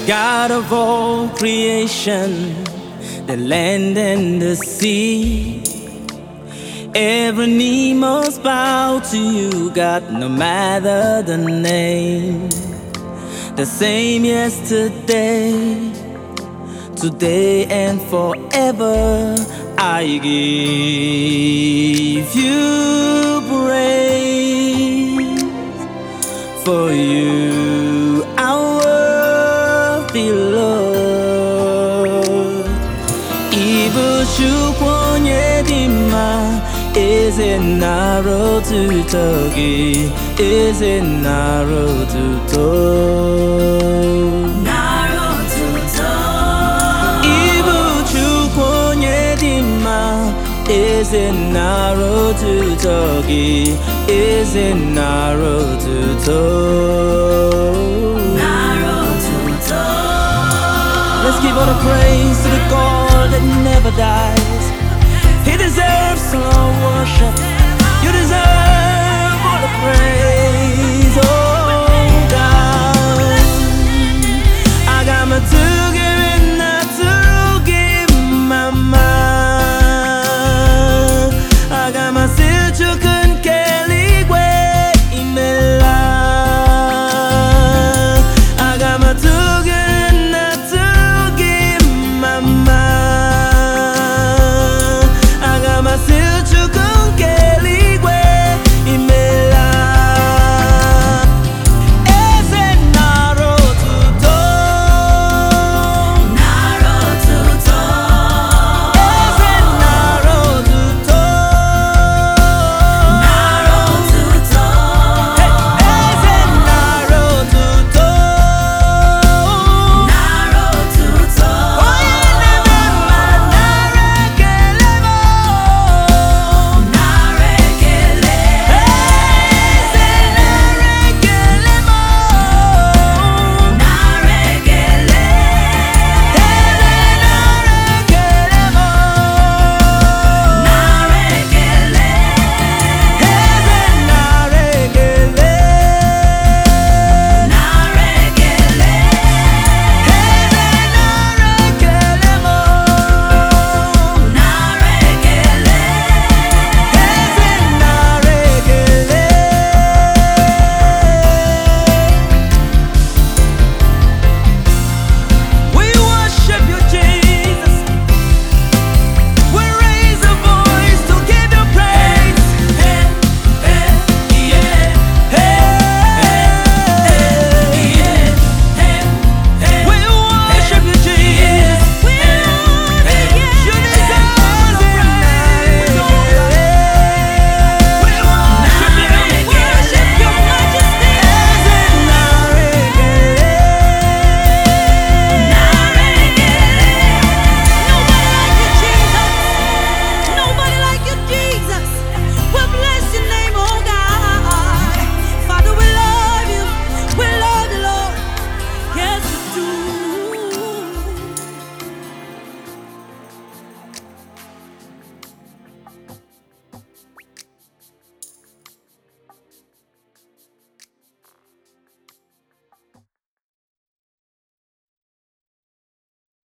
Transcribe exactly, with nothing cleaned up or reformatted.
God of all creation, the land and the sea. Every knee must bow to you, God, no matter the name. The same yesterday, today and forever. I give you praise, for you are worthy, Lord. Ibu shukwoye dima, is it narrow to togi, is it narrow to to narrow to talk. Ibu chukwoye dima, is it narrow to togi, is it narrow to to narrow to talk. Let's give all the praise to the God that never dies. He deserves all worship